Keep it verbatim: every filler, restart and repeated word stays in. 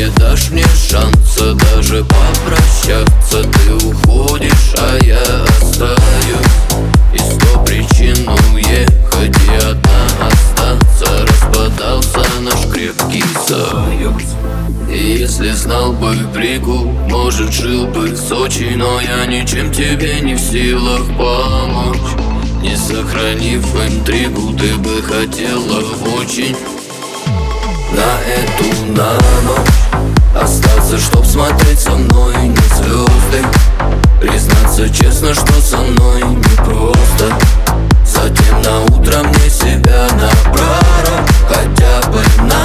не дашь мне шанса даже попрощаться. Ты уходишь, а я остаюсь. И сто причин уехать и одна остаться. Распадался наш крепкий союз. И если знал бы прикол, может, жил бы в Сочи. Но я ничем тебе не в силах помочь. Не сохранив интригу, ты бы хотела очень на эту на ночь остаться, чтоб смотреть со мной на звезды. Признаться честно, что со мной непросто. Затем на утро мне себя на пророк хотя бы на